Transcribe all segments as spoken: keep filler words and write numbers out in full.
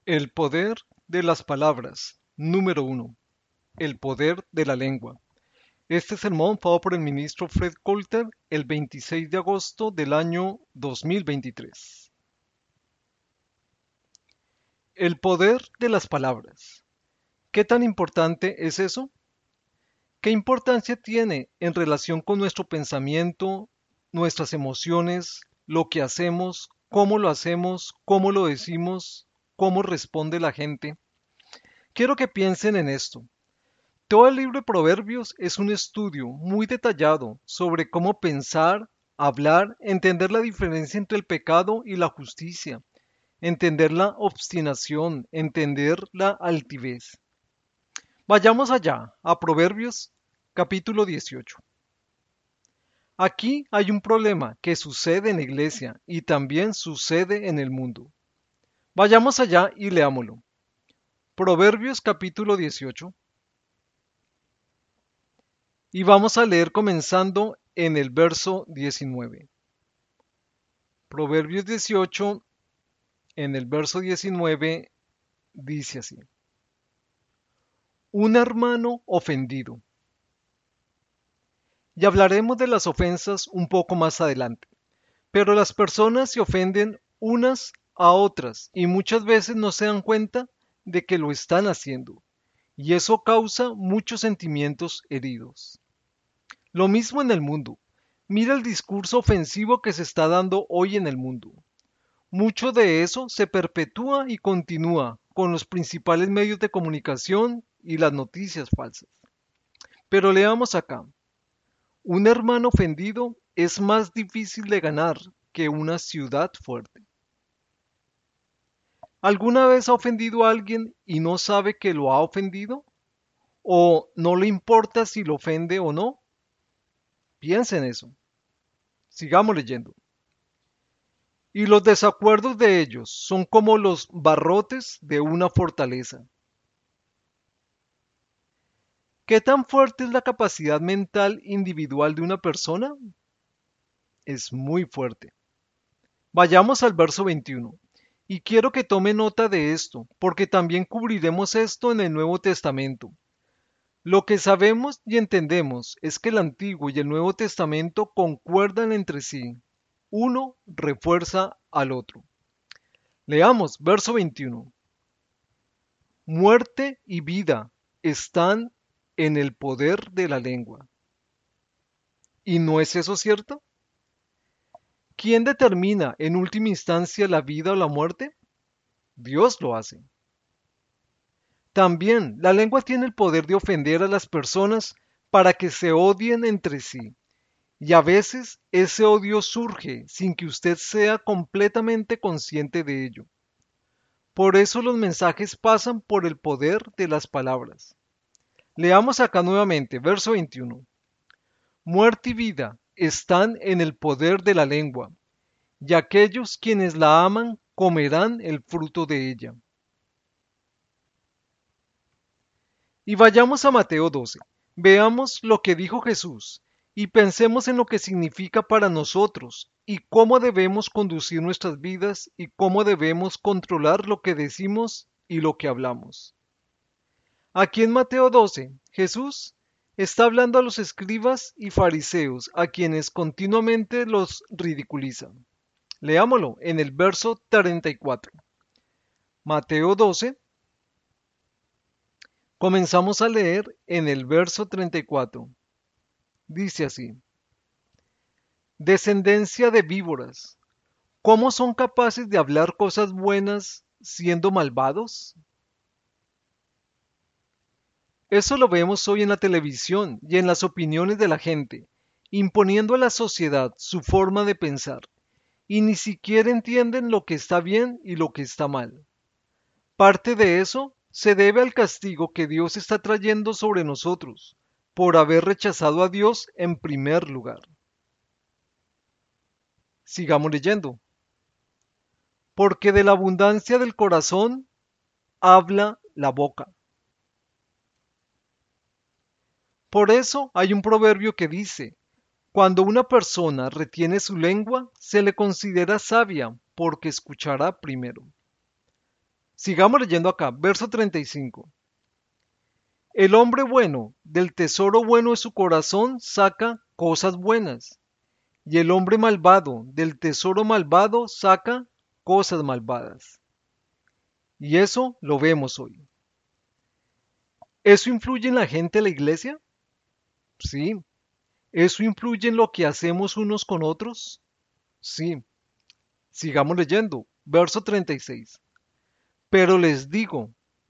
El poder de las palabras. Número uno. El poder de la lengua. Este sermón fue dado por el ministro Fred Coulter el veintiséis de agosto del año dos mil veintitrés. El poder de las palabras. ¿Qué tan importante es eso? ¿Qué importancia tiene en relación con nuestro pensamiento, nuestras emociones, lo que hacemos, cómo lo hacemos, cómo lo decimos, cómo responde la gente? Quiero que piensen en esto. Todo el libro de Proverbios es un estudio muy detallado sobre cómo pensar, hablar, entender la diferencia entre el pecado y la justicia, entender la obstinación, entender la altivez. Vayamos allá, a Proverbios capítulo dieciocho. Aquí hay un problema que sucede en la iglesia y también sucede en el mundo. Vayamos allá y leámoslo. Proverbios capítulo dieciocho. Y vamos a leer comenzando en el verso diecinueve. Proverbios dieciocho, en el verso diecinueve, dice así. Un hermano ofendido. Y hablaremos de las ofensas un poco más adelante. Pero las personas se ofenden unas a otras y muchas veces no se dan cuenta de que lo están haciendo. Y eso causa muchos sentimientos heridos. Lo mismo en el mundo. Mira el discurso ofensivo que se está dando hoy en el mundo. Mucho de eso se perpetúa y continúa con los principales medios de comunicación y las noticias falsas. Pero leamos acá. Un hermano ofendido es más difícil de ganar que una ciudad fuerte. ¿Alguna vez ha ofendido a alguien y no sabe que lo ha ofendido? ¿O no le importa si lo ofende o no? Piensa en eso. Sigamos leyendo. Y los desacuerdos de ellos son como los barrotes de una fortaleza. ¿Qué tan fuerte es la capacidad mental individual de una persona? Es muy fuerte. Vayamos al verso veintiuno. Y quiero que tome nota de esto, porque también cubriremos esto en el Nuevo Testamento. Lo que sabemos y entendemos es que el Antiguo y el Nuevo Testamento concuerdan entre sí. Uno refuerza al otro. Leamos, verso veintiuno. Muerte y vida están en el poder de la lengua. ¿Y no es eso cierto? ¿Quién determina en última instancia la vida o la muerte? Dios lo hace. También la lengua tiene el poder de ofender a las personas para que se odien entre sí. Y a veces ese odio surge sin que usted sea completamente consciente de ello. Por eso los mensajes pasan por el poder de las palabras. Leamos acá nuevamente, verso veintiuno. Muerte y vida están en el poder de la lengua, y aquellos quienes la aman comerán el fruto de ella. Y vayamos a Mateo doce. Veamos lo que dijo Jesús y pensemos en lo que significa para nosotros y cómo debemos conducir nuestras vidas y cómo debemos controlar lo que decimos y lo que hablamos. Aquí en Mateo doce, Jesús está hablando a los escribas y fariseos, a quienes continuamente los ridiculizan. Leámoslo en el verso treinta y cuatro. Mateo doce, comenzamos a leer en el verso treinta y cuatro. Dice así: Descendencia de víboras, ¿cómo son capaces de hablar cosas buenas siendo malvados? Eso lo vemos hoy en la televisión y en las opiniones de la gente, imponiendo a la sociedad su forma de pensar, y ni siquiera entienden lo que está bien y lo que está mal. Parte de eso se debe al castigo que Dios está trayendo sobre nosotros por haber rechazado a Dios en primer lugar. Sigamos leyendo. Porque de la abundancia del corazón habla la boca. Por eso hay un proverbio que dice, cuando una persona retiene su lengua, se le considera sabia porque escuchará primero. Sigamos leyendo acá, verso treinta y cinco. El hombre bueno del tesoro bueno de su corazón saca cosas buenas, y el hombre malvado del tesoro malvado saca cosas malvadas. Y eso lo vemos hoy. ¿Eso influye en la gente de la iglesia? Sí. ¿Eso influye en lo que hacemos unos con otros? Sí. Sigamos leyendo. Verso treinta y seis. Pero les digo,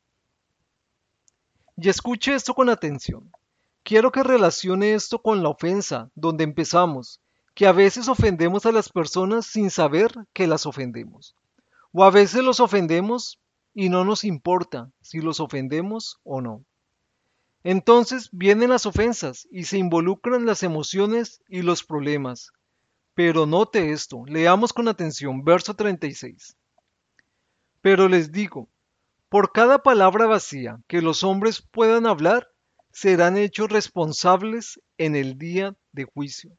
y escuche esto con atención. Quiero que relacione esto con la ofensa, donde empezamos, que a veces ofendemos a las personas sin saber que las ofendemos. O a veces los ofendemos y no nos importa si los ofendemos o no. Entonces vienen las ofensas y se involucran las emociones y los problemas. Pero note esto, leamos con atención, verso treinta y seis. Pero les digo, por cada palabra vacía que los hombres puedan hablar, serán hechos responsables en el día de juicio.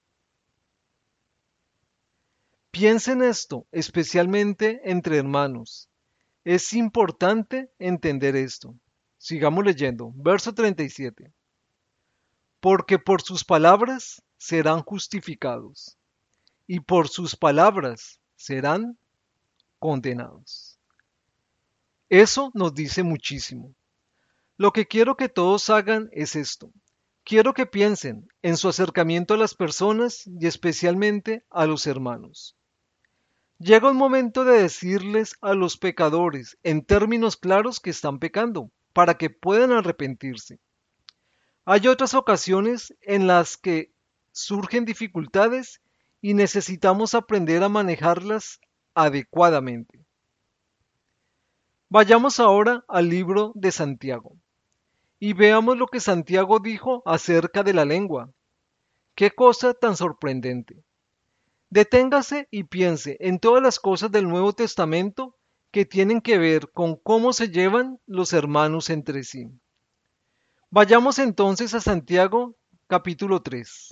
Piensen esto, especialmente entre hermanos. Es importante entender esto. Sigamos leyendo, verso treinta y siete. Porque por sus palabras serán justificados, y por sus palabras serán condenados. Eso nos dice muchísimo. Lo que quiero que todos hagan es esto. Quiero que piensen en su acercamiento a las personas y especialmente a los hermanos. Llega un momento de decirles a los pecadores en términos claros que están pecando, para que puedan arrepentirse. Hay otras ocasiones en las que surgen dificultades y necesitamos aprender a manejarlas adecuadamente. Vayamos ahora al libro de Santiago y veamos lo que Santiago dijo acerca de la lengua. ¡Qué cosa tan sorprendente! Deténgase y piense en todas las cosas del Nuevo Testamento que tienen que ver con cómo se llevan los hermanos entre sí. Vayamos entonces a Santiago capítulo tres.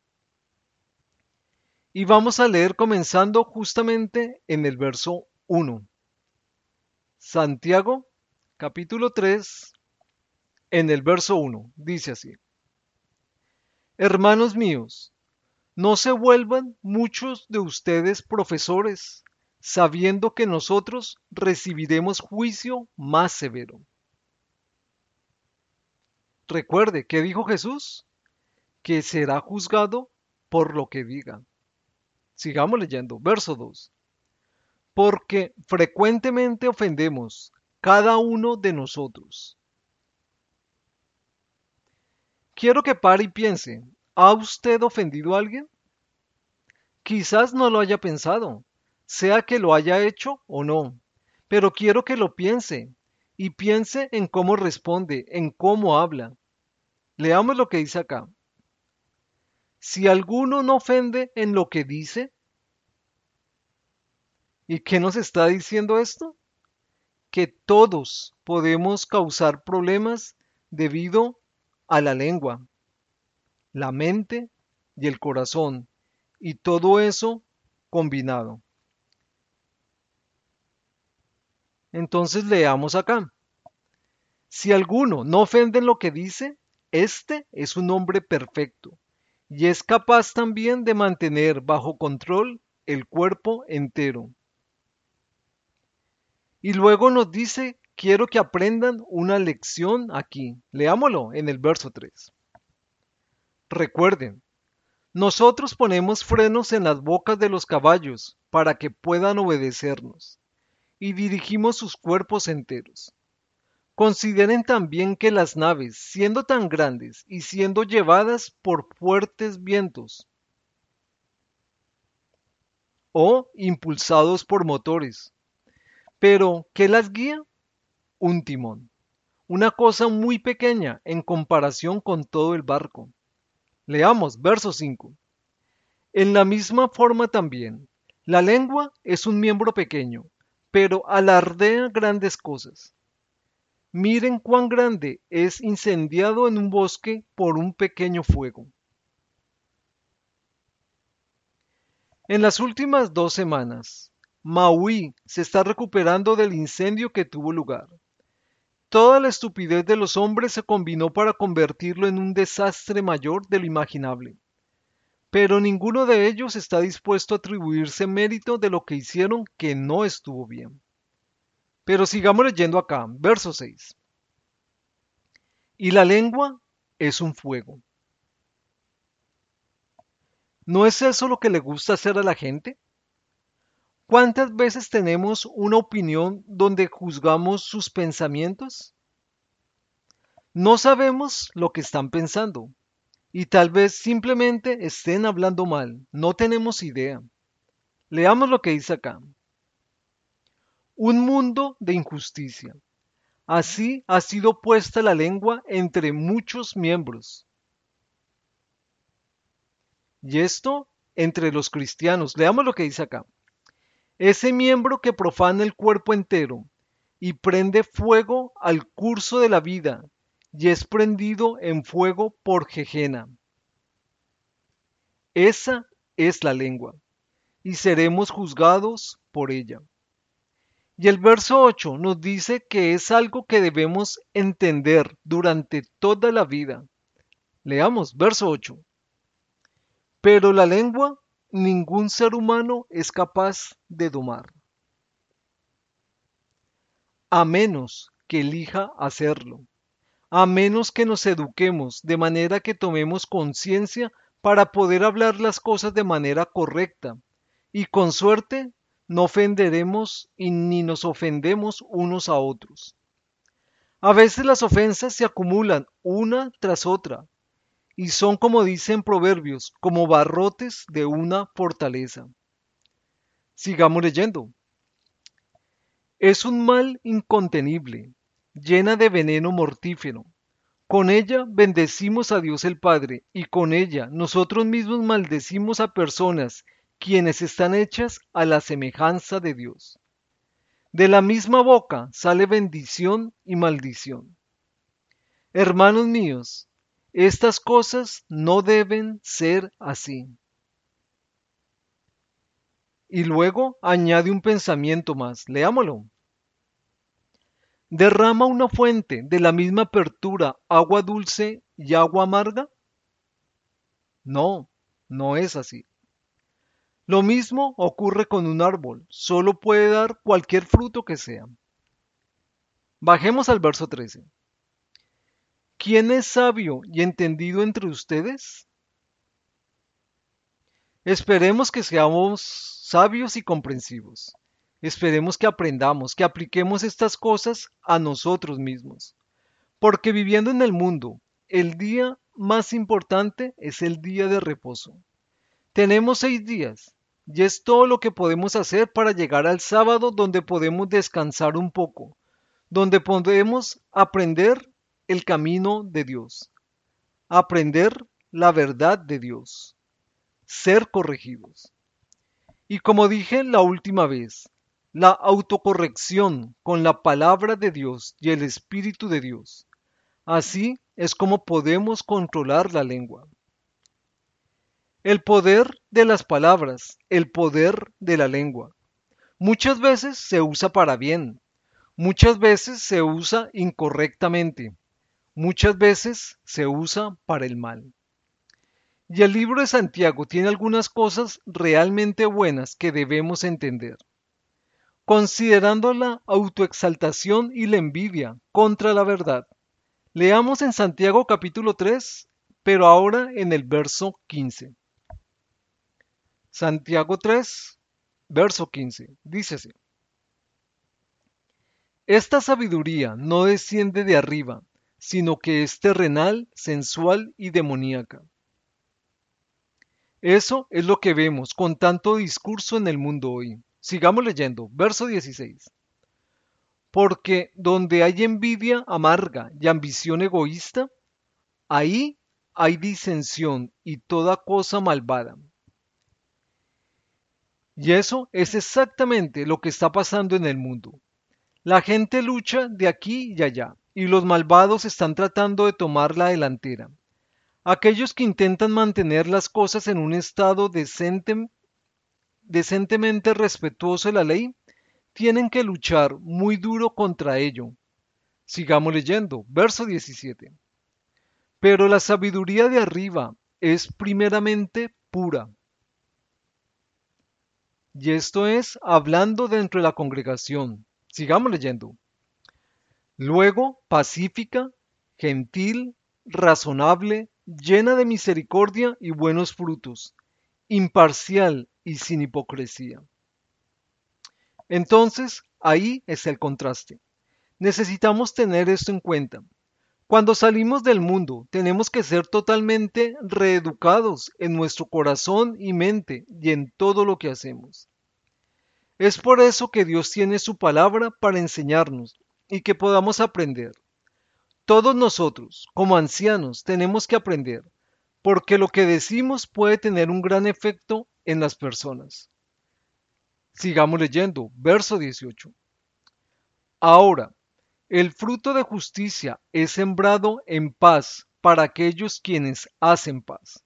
Y vamos a leer comenzando justamente en el verso uno. Santiago capítulo tres, en el verso uno, dice así. Hermanos míos, no se vuelvan muchos de ustedes profesores, sabiendo que nosotros recibiremos juicio más severo. Recuerde, ¿qué dijo Jesús? Que será juzgado por lo que diga. Sigamos leyendo, verso dos. Porque frecuentemente ofendemos cada uno de nosotros. Quiero que pare y piense, ¿ha usted ofendido a alguien? Quizás no lo haya pensado, sea que lo haya hecho o no, pero quiero que lo piense y piense en cómo responde, en cómo habla. Leamos lo que dice acá. Si alguno no ofende en lo que dice, ¿y qué nos está diciendo esto? Que todos podemos causar problemas debido a la lengua, la mente y el corazón, y todo eso combinado. Entonces leamos acá. Si alguno no ofende en lo que dice, este es un hombre perfecto y es capaz también de mantener bajo control el cuerpo entero. Y luego nos dice, quiero que aprendan una lección aquí. Leámoslo en el verso tres. Recuerden, nosotros ponemos frenos en las bocas de los caballos para que puedan obedecernos y dirigimos sus cuerpos enteros. Consideren también que las naves, siendo tan grandes y siendo llevadas por fuertes vientos o impulsados por motores, pero ¿qué las guía? Un timón, una cosa muy pequeña en comparación con todo el barco. Leamos verso cinco. En la misma forma también, la lengua es un miembro pequeño, pero alardea grandes cosas. Miren cuán grande es incendiado en un bosque por un pequeño fuego. En las últimas dos semanas, Maui se está recuperando del incendio que tuvo lugar. Toda la estupidez de los hombres se combinó para convertirlo en un desastre mayor de lo imaginable. Pero ninguno de ellos está dispuesto a atribuirse mérito de lo que hicieron que no estuvo bien. Pero sigamos leyendo acá, verso seis. Y la lengua es un fuego. ¿No es eso lo que le gusta hacer a la gente? ¿Cuántas veces tenemos una opinión donde juzgamos sus pensamientos? No sabemos lo que están pensando y tal vez simplemente estén hablando mal. No tenemos idea. Leamos lo que dice acá. Un mundo de injusticia. Así ha sido puesta la lengua entre muchos miembros. Y esto entre los cristianos. Leamos lo que dice acá. Ese miembro que profana el cuerpo entero y prende fuego al curso de la vida y es prendido en fuego por Gehenna. Esa es la lengua y seremos juzgados por ella. Y el verso ocho nos dice que es algo que debemos entender durante toda la vida. Leamos, verso ocho. Pero la lengua ningún ser humano es capaz de domar, a menos que elija hacerlo, a menos que nos eduquemos de manera que tomemos conciencia para poder hablar las cosas de manera correcta, y con suerte no ofenderemos y ni nos ofendemos unos a otros. A veces las ofensas se acumulan una tras otra y son, como dicen proverbios, como barrotes de una fortaleza. Sigamos leyendo. Es un mal incontenible, llena de veneno mortífero. Con ella bendecimos a Dios el Padre y con ella nosotros mismos maldecimos a personas quienes están hechas a la semejanza de Dios. De la misma boca sale bendición y maldición. Hermanos míos, estas cosas no deben ser así. Y luego añade un pensamiento más. Leámoslo. ¿Derrama una fuente de la misma apertura agua dulce y agua amarga? No, no es así. Lo mismo ocurre con un árbol, solo puede dar cualquier fruto que sea. Bajemos al verso trece. ¿Quién es sabio y entendido entre ustedes? Esperemos que seamos sabios y comprensivos. Esperemos que aprendamos, que apliquemos estas cosas a nosotros mismos. Porque viviendo en el mundo, el día más importante es el día de reposo. Tenemos seis días y es todo lo que podemos hacer para llegar al sábado donde podemos descansar un poco, donde podemos aprender el camino de Dios, aprender la verdad de Dios, ser corregidos. Y como dije la última vez, la autocorrección con la palabra de Dios y el Espíritu de Dios. Así es como podemos controlar la lengua. El poder de las palabras, el poder de la lengua. Muchas veces se usa para bien, muchas veces se usa incorrectamente, muchas veces se usa para el mal. Y el libro de Santiago tiene algunas cosas realmente buenas que debemos entender. Considerando la autoexaltación y la envidia contra la verdad. Leamos en Santiago capítulo tres, pero ahora en el verso quince. Santiago tres, verso quince. Dice así. Esta sabiduría no desciende de arriba, sino que es terrenal, sensual y demoníaca. Eso es lo que vemos con tanto discurso en el mundo hoy. Sigamos leyendo, verso dieciséis. Porque donde hay envidia amarga y ambición egoísta, ahí hay disensión y toda cosa malvada. Y eso es exactamente lo que está pasando en el mundo. La gente lucha de aquí y allá, y los malvados están tratando de tomar la delantera. Aquellos que intentan mantener las cosas en un estado decente decentemente respetuoso de la ley, tienen que luchar muy duro contra ello. Sigamos leyendo, verso diecisiete. Pero la sabiduría de arriba es primeramente pura. Y esto es hablando dentro de la congregación. Sigamos leyendo. Luego, pacífica, gentil, razonable, llena de misericordia y buenos frutos, imparcial y sin hipocresía. Entonces, ahí está el contraste. Necesitamos tener esto en cuenta. Cuando salimos del mundo, tenemos que ser totalmente reeducados en nuestro corazón y mente y en todo lo que hacemos. Es por eso que Dios tiene su palabra para enseñarnos y que podamos aprender. Todos nosotros, como ancianos, tenemos que aprender, porque lo que decimos puede tener un gran efecto en las personas. Sigamos leyendo, verso dieciocho. Ahora, el fruto de justicia es sembrado en paz para aquellos quienes hacen paz.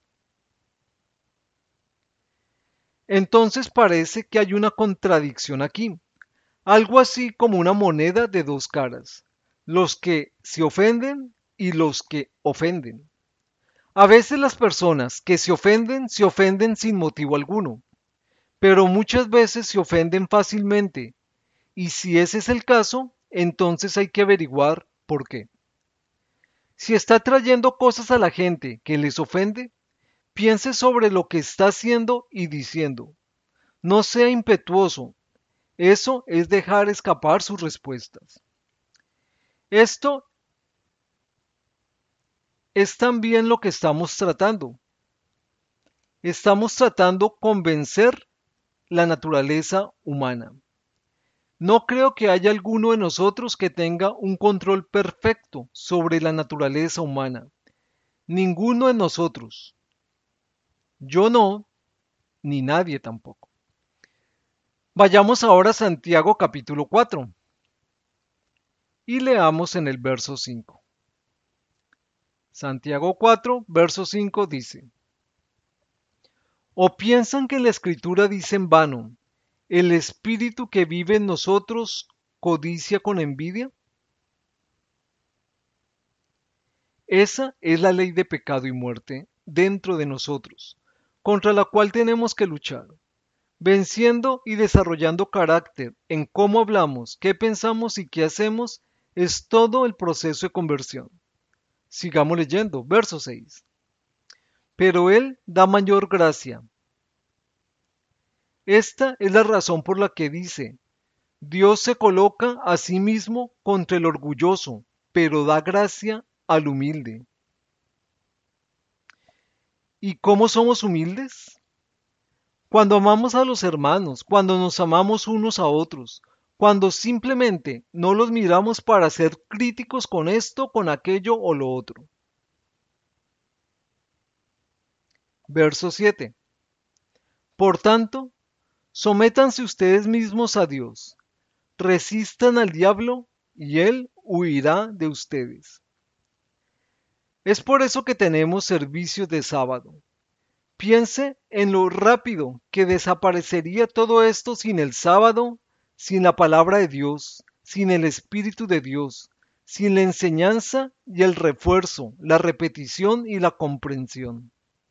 Entonces parece que hay una contradicción aquí, algo así como una moneda de dos caras, los que se ofenden y los que ofenden. A veces las personas que se ofenden se ofenden sin motivo alguno, pero muchas veces se ofenden fácilmente, y si ese es el caso, entonces hay que averiguar por qué. Si está trayendo cosas a la gente que les ofende, piense sobre lo que está haciendo y diciendo. No sea impetuoso. Eso es dejar escapar sus respuestas. Esto es también lo que estamos tratando. Estamos tratando convencer la naturaleza humana. No creo que haya alguno de nosotros que tenga un control perfecto sobre la naturaleza humana. Ninguno de nosotros. Yo no, ni nadie tampoco. Vayamos ahora a Santiago capítulo cuatro y leamos en el verso cinco. Santiago cuatro, verso cinco dice: ¿O piensan que la Escritura dice en vano, el espíritu que vive en nosotros codicia con envidia? Esa es la ley de pecado y muerte dentro de nosotros, contra la cual tenemos que luchar, venciendo y desarrollando carácter en cómo hablamos, qué pensamos y qué hacemos, es todo el proceso de conversión. Sigamos leyendo, verso seis. Pero Él da mayor gracia. Esta es la razón por la que dice, Dios se coloca a sí mismo contra el orgulloso, pero da gracia al humilde. ¿Y cómo somos humildes? Cuando amamos a los hermanos, cuando nos amamos unos a otros, cuando simplemente no los miramos para ser críticos con esto, con aquello o lo otro. Verso siete. Por tanto, sométanse ustedes mismos a Dios, resistan al diablo y él huirá de ustedes. Es por eso que tenemos servicios de sábado. Piense en lo rápido que desaparecería todo esto sin el sábado, sin la palabra de Dios, sin el Espíritu de Dios, sin la enseñanza y el refuerzo, la repetición y la comprensión.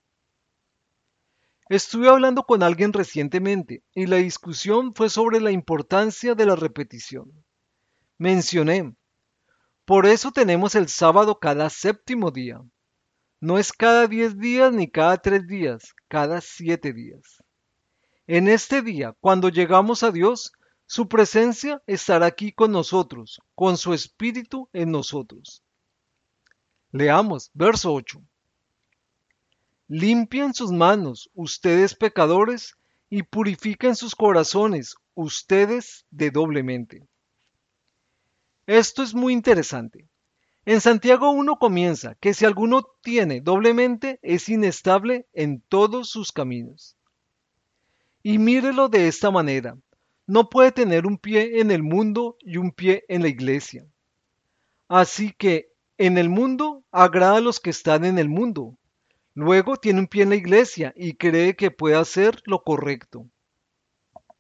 Estuve hablando con alguien recientemente y la discusión fue sobre la importancia de la repetición. Mencioné, por eso tenemos el sábado cada séptimo día. No es cada diez días ni cada tres días, cada siete días. En este día, cuando llegamos a Dios, su presencia estará aquí con nosotros, con su espíritu en nosotros. Leamos, verso ocho. Limpian sus manos, ustedes pecadores, y purifiquen sus corazones, ustedes de doble mente. Esto es muy interesante. En Santiago uno comienza que si alguno tiene doble mente es inestable en todos sus caminos. Y mírelo de esta manera, no puede tener un pie en el mundo y un pie en la iglesia. Así que en el mundo agrada a los que están en el mundo. Luego tiene un pie en la iglesia y cree que puede hacer lo correcto.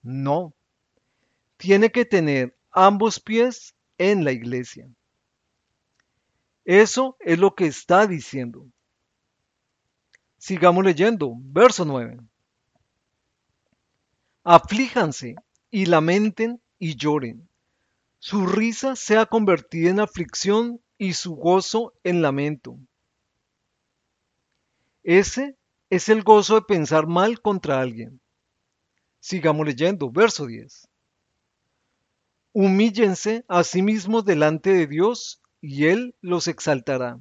No, tiene que tener ambos pies en la iglesia. Eso es lo que está diciendo. Sigamos leyendo, verso nueve. Aflíjanse y lamenten y lloren. Su risa sea convertida en aflicción y su gozo en lamento. Ese es el gozo de pensar mal contra alguien. Sigamos leyendo, verso diez. Humíllense a sí mismos delante de Dios y Él los exaltará.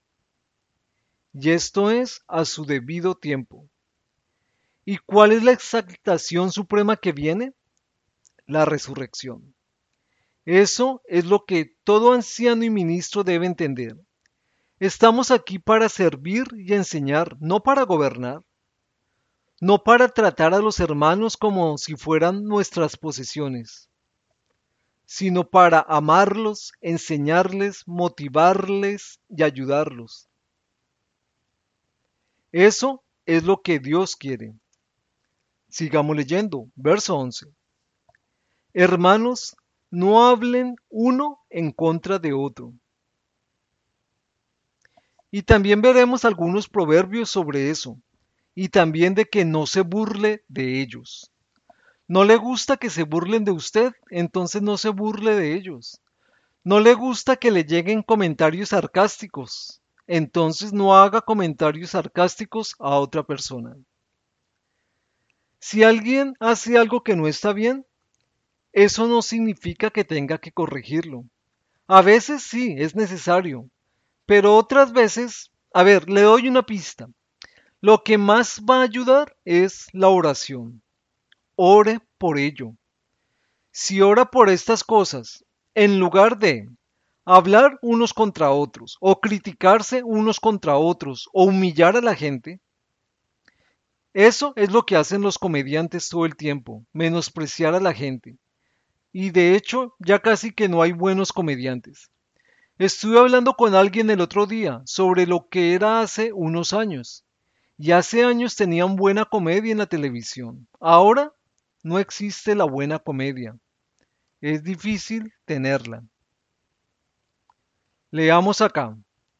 Y esto es a su debido tiempo. ¿Y cuál es la exaltación suprema que viene? La resurrección. Eso es lo que todo anciano y ministro debe entender. Estamos aquí para servir y enseñar, no para gobernar, no para tratar a los hermanos como si fueran nuestras posesiones, sino para amarlos, enseñarles, motivarles y ayudarlos. Eso es lo que Dios quiere. Sigamos leyendo, verso once. Hermanos, no hablen uno en contra de otro. Y también veremos algunos proverbios sobre eso, y también de que no se burle de ellos. ¿No le gusta que se burlen de usted? Entonces no se burle de ellos. ¿No le gusta que le lleguen comentarios sarcásticos? Entonces no haga comentarios sarcásticos a otra persona. Si alguien hace algo que no está bien, eso no significa que tenga que corregirlo. A veces sí, es necesario, pero otras veces, a ver, le doy una pista. Lo que más va a ayudar es la oración. Ore por ello. Si ora por estas cosas, en lugar de hablar unos contra otros, o criticarse unos contra otros, o humillar a la gente, eso es lo que hacen los comediantes todo el tiempo, menospreciar a la gente. Y de hecho, ya casi que no hay buenos comediantes. Estuve hablando con alguien el otro día sobre lo que era hace unos años. Y hace años tenían buena comedia en la televisión. Ahora no existe la buena comedia. Es difícil tenerla. Leamos acá.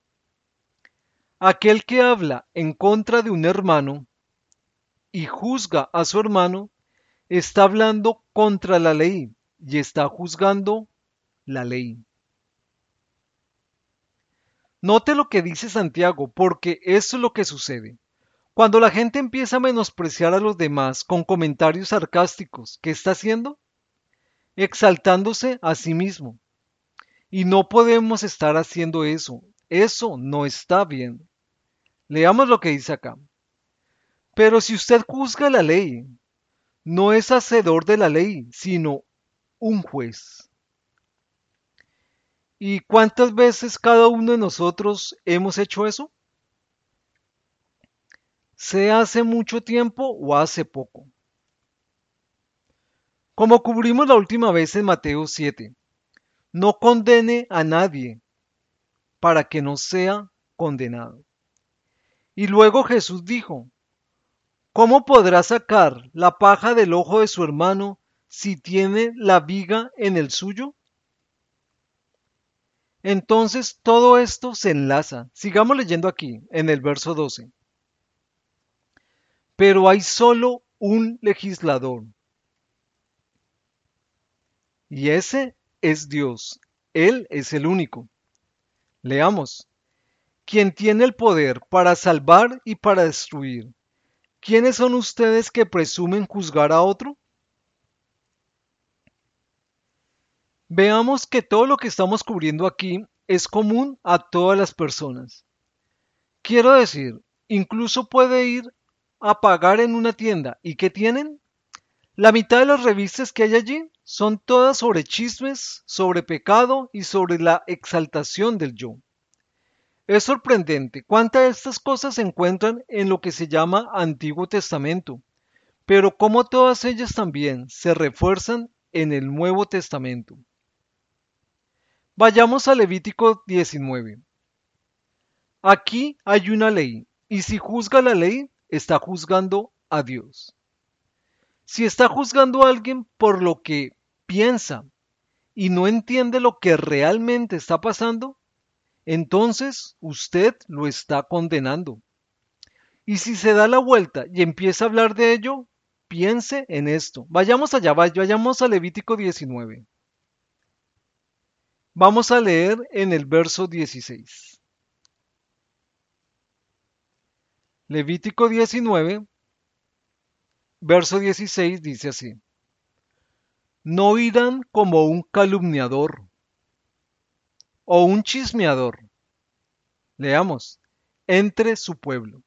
Aquel que habla en contra de un hermano y juzga a su hermano está hablando contra la ley y está juzgando la ley. Note lo que dice Santiago, porque eso es lo que sucede. Cuando la gente empieza a menospreciar a los demás con comentarios sarcásticos, ¿qué está haciendo? Exaltándose a sí mismo. Y no podemos estar haciendo eso. Eso no está bien. Leamos lo que dice acá. Pero si usted juzga la ley, no es hacedor de la ley, sino un juez. ¿Y cuántas veces cada uno de nosotros hemos hecho eso? ¿Sea hace mucho tiempo o hace poco? Como cubrimos la última vez en Mateo siete, no condene a nadie para que no sea condenado. Y luego Jesús dijo, ¿cómo podrá sacar la paja del ojo de su hermano si tiene la viga en el suyo? Entonces todo esto se enlaza. Sigamos leyendo aquí, en el verso doce. Pero hay solo un legislador. Y ese es Dios. Él es el único. Leamos. Quien tiene el poder para salvar y para destruir. ¿Quiénes son ustedes que presumen juzgar a otro? Veamos que todo lo que estamos cubriendo aquí es común a todas las personas. Quiero decir, incluso puede ir a pagar en una tienda. ¿Y qué tienen? La mitad de las revistas que hay allí son todas sobre chismes, sobre pecado y sobre la exaltación del yo. Es sorprendente cuántas de estas cosas se encuentran en lo que se llama Antiguo Testamento, pero como todas ellas también se refuerzan en el Nuevo Testamento. Vayamos a Levítico diecinueve. Aquí hay una ley, y si juzga la ley, está juzgando a Dios. Si está juzgando a alguien por lo que piensa y no entiende lo que realmente está pasando, entonces usted lo está condenando. Y si se da la vuelta y empieza a hablar de ello, piense en esto. Vayamos allá, vayamos a Levítico diecinueve. Vamos a leer en el verso dieciséis. Levítico diecinueve, verso dieciséis dice así: No irán como un calumniador o un chismeador, leamos, entre su pueblo.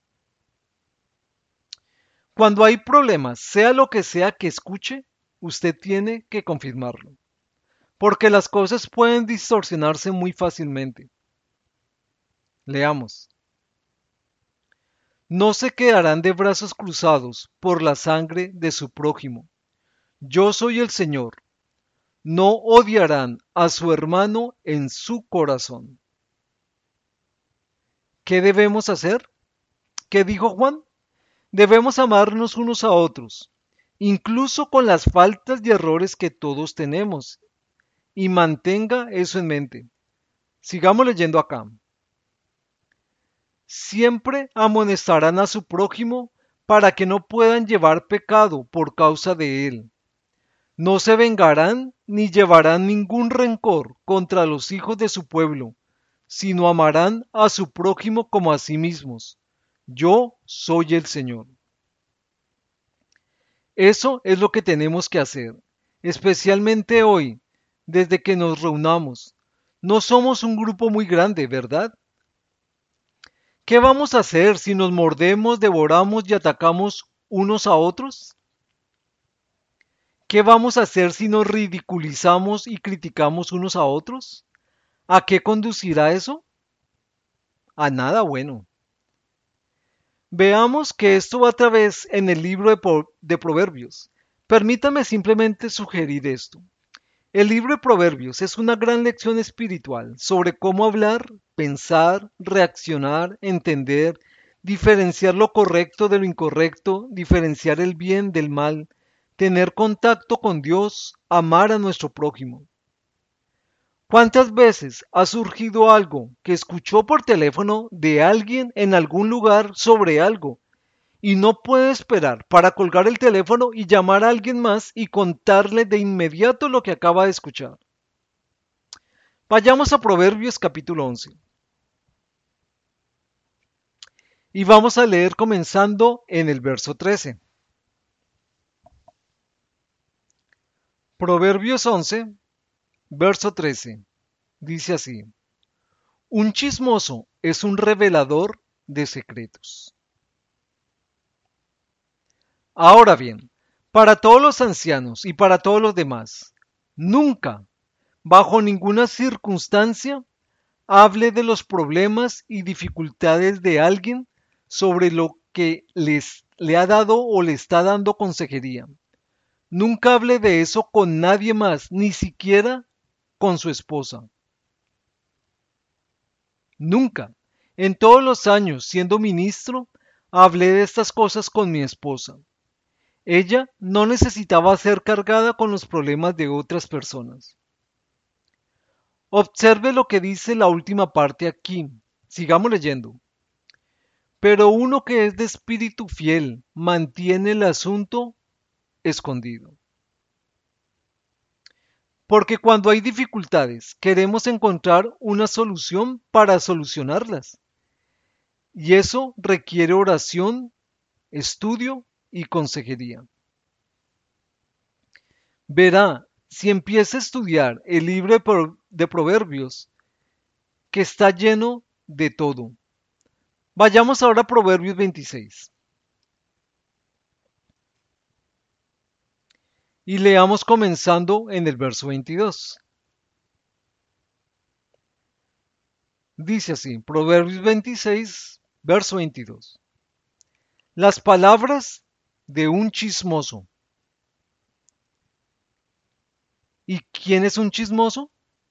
Cuando hay problemas, sea lo que sea que escuche, usted tiene que confirmarlo, porque las cosas pueden distorsionarse muy fácilmente. Leamos. No se quedarán de brazos cruzados por la sangre de su prójimo. Yo soy el Señor. No odiarán a su hermano en su corazón. ¿Qué debemos hacer? ¿Qué dijo Juan? Debemos amarnos unos a otros, incluso con las faltas y errores que todos tenemos. Y mantenga eso en mente. Sigamos leyendo acá. Siempre amonestarán a su prójimo para que no puedan llevar pecado por causa de él. No se vengarán ni llevarán ningún rencor contra los hijos de su pueblo, sino amarán a su prójimo como a sí mismos. Yo soy el Señor. Eso es lo que tenemos que hacer, especialmente hoy, desde que nos reunamos. No somos un grupo muy grande, ¿verdad? ¿Qué vamos a hacer si nos mordemos, devoramos y atacamos unos a otros? ¿Qué vamos a hacer si nos ridiculizamos y criticamos unos a otros? ¿A qué conducirá eso? A nada bueno. Veamos que esto va otra vez en el libro de, Pro- de Proverbios. Permítame simplemente sugerir esto. El libro de Proverbios es una gran lección espiritual sobre cómo hablar, pensar, reaccionar, entender, diferenciar lo correcto de lo incorrecto, diferenciar el bien del mal, tener contacto con Dios, amar a nuestro prójimo. ¿Cuántas veces ha surgido algo que escuchó por teléfono de alguien en algún lugar sobre algo y no puede esperar para colgar el teléfono y llamar a alguien más y contarle de inmediato lo que acaba de escuchar? Vayamos a Proverbios capítulo once y vamos a leer comenzando en el verso trece. Proverbios once, verso trece, dice así: Un chismoso es un revelador de secretos. Ahora bien, para todos los ancianos y para todos los demás, nunca, bajo ninguna circunstancia, hable de los problemas y dificultades de alguien sobre lo que les le ha dado o le está dando consejería. Nunca hable de eso con nadie más, ni siquiera con su esposa. Nunca. En todos los años siendo ministro, hablé de estas cosas con mi esposa. Ella no necesitaba ser cargada con los problemas de otras personas. Observe lo que dice la última parte aquí. Sigamos leyendo. Pero uno que es de espíritu fiel mantiene el asunto escondido. Porque cuando hay dificultades, queremos encontrar una solución para solucionarlas. Y eso requiere oración, estudio y consejería. Verá, si empieza a estudiar el libro de, Pro- de Proverbios, que está lleno de todo. Vayamos ahora a Proverbios veintiséis. Y leamos comenzando en el verso veintidós. Dice así, Proverbios veintiséis, verso veintidós. Las palabras de un chismoso. ¿Y quién es un chismoso?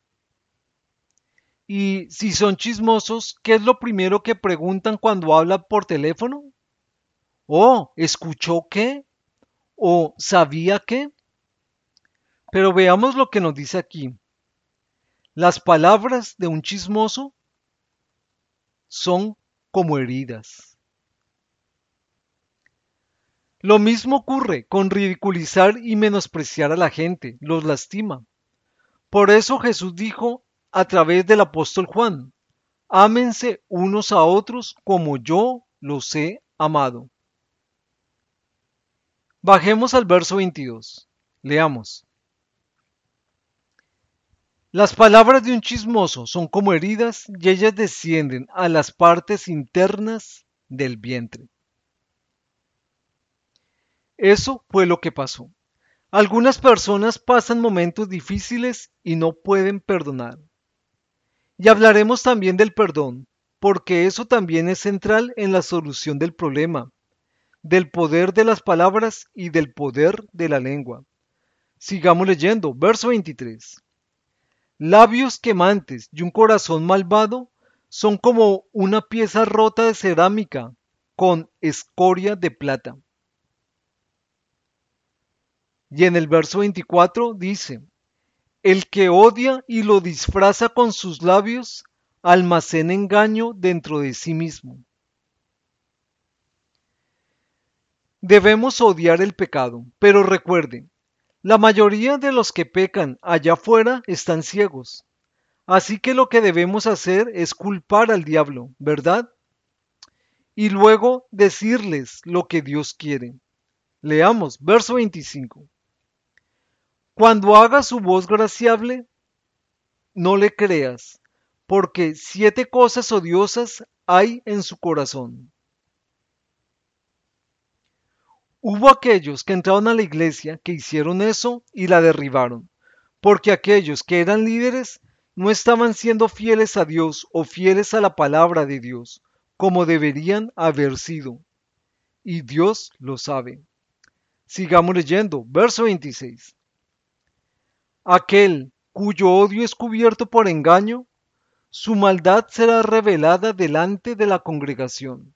Y si son chismosos, ¿qué es lo primero que preguntan cuando hablan por teléfono? Oh, ¿escuchó qué? o sabía que. Pero veamos lo que nos dice aquí. Las palabras de un chismoso son como heridas. Lo mismo ocurre con ridiculizar y menospreciar a la gente, los lastima. Por eso Jesús dijo a través del apóstol Juan, ámense unos a otros como yo los he amado. Bajemos al verso veintidós. Leamos. Las palabras de un chismoso son como heridas y ellas descienden a las partes internas del vientre. Eso fue lo que pasó. Algunas personas pasan momentos difíciles y no pueden perdonar. Y hablaremos también del perdón, porque eso también es central en la solución del problema, del poder de las palabras y del poder de la lengua. Sigamos leyendo, verso veintitrés. Labios quemantes y un corazón malvado son como una pieza rota de cerámica con escoria de plata. Y en el verso veinticuatro dice, el que odia y lo disfraza con sus labios, almacena engaño dentro de sí mismo. Debemos odiar el pecado, pero recuerden, la mayoría de los que pecan allá afuera están ciegos. Así que lo que debemos hacer es culpar al diablo, ¿verdad? Y luego decirles lo que Dios quiere. Leamos, verso veinticinco. Cuando haga su voz graciable, no le creas, porque siete cosas odiosas hay en su corazón. Hubo aquellos que entraron a la iglesia que hicieron eso y la derribaron, porque aquellos que eran líderes no estaban siendo fieles a Dios o fieles a la palabra de Dios, como deberían haber sido. Y Dios lo sabe. Sigamos leyendo, verso veintiséis. Aquel cuyo odio es cubierto por engaño, su maldad será revelada delante de la congregación.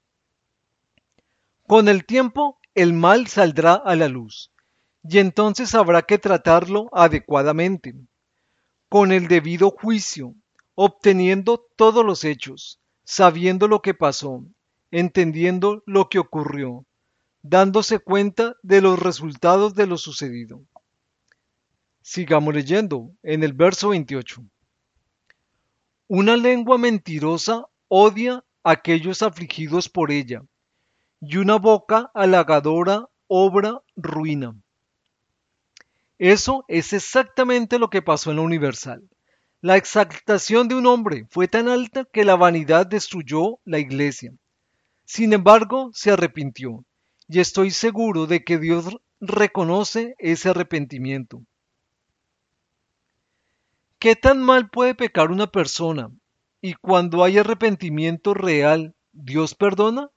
Con el tiempo, el mal saldrá a la luz, y entonces habrá que tratarlo adecuadamente, con el debido juicio, obteniendo todos los hechos, sabiendo lo que pasó, entendiendo lo que ocurrió, dándose cuenta de los resultados de lo sucedido. Sigamos leyendo en el verso veintiocho. Una lengua mentirosa odia a aquellos afligidos por ella, y una boca halagadora obra ruina. Eso es exactamente lo que pasó en la Universal. La exaltación de un hombre fue tan alta que la vanidad destruyó la iglesia. Sin embargo, se arrepintió, y estoy seguro de que Dios reconoce ese arrepentimiento. ¿Qué tan mal puede pecar una persona? Y cuando hay arrepentimiento real, ¿Dios perdona?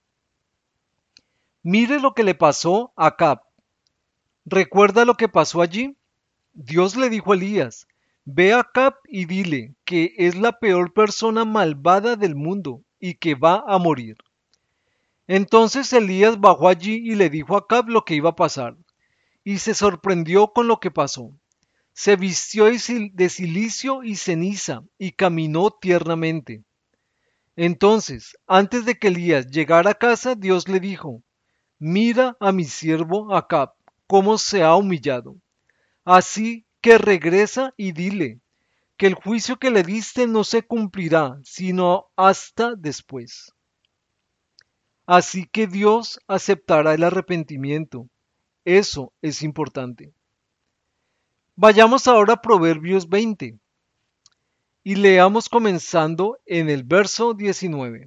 Mire lo que le pasó a Acab. ¿Recuerda lo que pasó allí? Dios le dijo a Elías, ve a Acab y dile que es la peor persona malvada del mundo y que va a morir. Entonces Elías bajó allí y le dijo a Acab lo que iba a pasar, y se sorprendió con lo que pasó. Se vistió de cilicio y ceniza y caminó tiernamente. Entonces, antes de que Elías llegara a casa, Dios le dijo, mira a mi siervo Acab, cómo se ha humillado. Así que regresa y dile que el juicio que le diste no se cumplirá, sino hasta después. Así que Dios aceptará el arrepentimiento. Eso es importante. Vayamos ahora a Proverbios veinte y leamos comenzando en el verso diecinueve.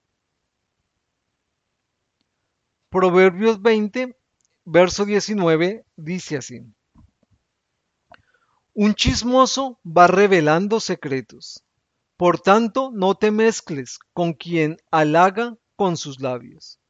Proverbios veinte, verso diecinueve, dice así. Un chismoso va revelando secretos. Por tanto, no te mezcles con quien halaga con sus labios.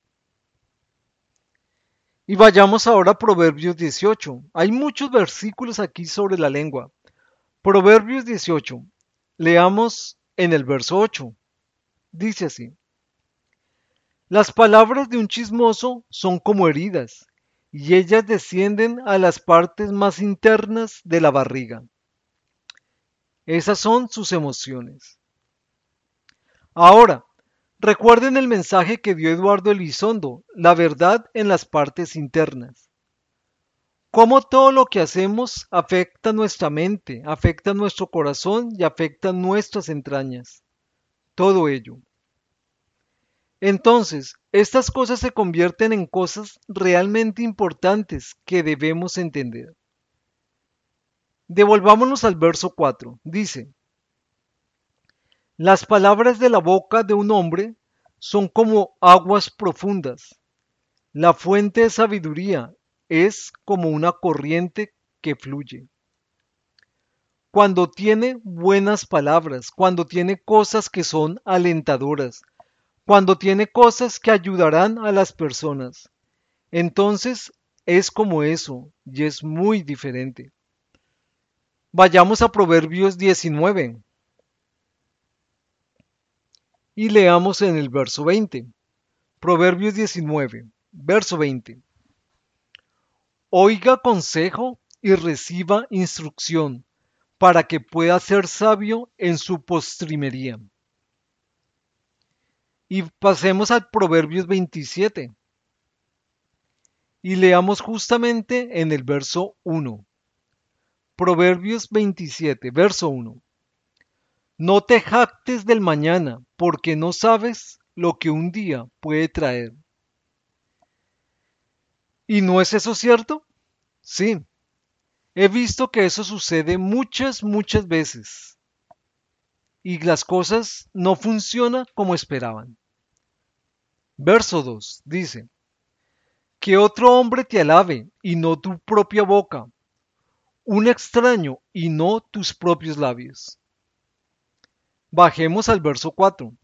Y vayamos ahora a Proverbios dieciocho. Hay muchos versículos aquí sobre la lengua. Proverbios dieciocho. Leamos en el verso ocho. Dice así. Las palabras de un chismoso son como heridas, y ellas descienden a las partes más internas de la barriga. Esas son sus emociones. Ahora, recuerden el mensaje que dio Eduardo Elizondo, la verdad en las partes internas. Cómo todo lo que hacemos afecta nuestra mente, afecta nuestro corazón y afecta nuestras entrañas. Todo ello. Entonces, estas cosas se convierten en cosas realmente importantes que debemos entender. Devolvámonos al verso cuatro. Dice, las palabras de la boca de un hombre son como aguas profundas. La fuente de sabiduría es como una corriente que fluye. Cuando tiene buenas palabras, cuando tiene cosas que son alentadoras, cuando tiene cosas que ayudarán a las personas, entonces es como eso y es muy diferente. Vayamos a Proverbios diecinueve y leamos en el verso veinte. Proverbios diecinueve, verso veinte. Oiga consejo y reciba instrucción, para que pueda ser sabio en su postrimería. Y pasemos al Proverbios veintisiete y leamos justamente en el verso uno. Proverbios veintisiete, verso uno. No te jactes del mañana, porque no sabes lo que un día puede traer. ¿Y no es eso cierto? Sí, he visto que eso sucede muchas, muchas veces y las cosas no funcionan como esperaban. Verso dos dice, que otro hombre te alabe y no tu propia boca, un extraño y no tus propios labios. Bajemos al verso cuatro.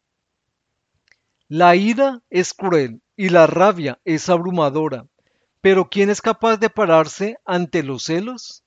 La ira es cruel y la rabia es abrumadora, pero ¿quién es capaz de pararse ante los celos?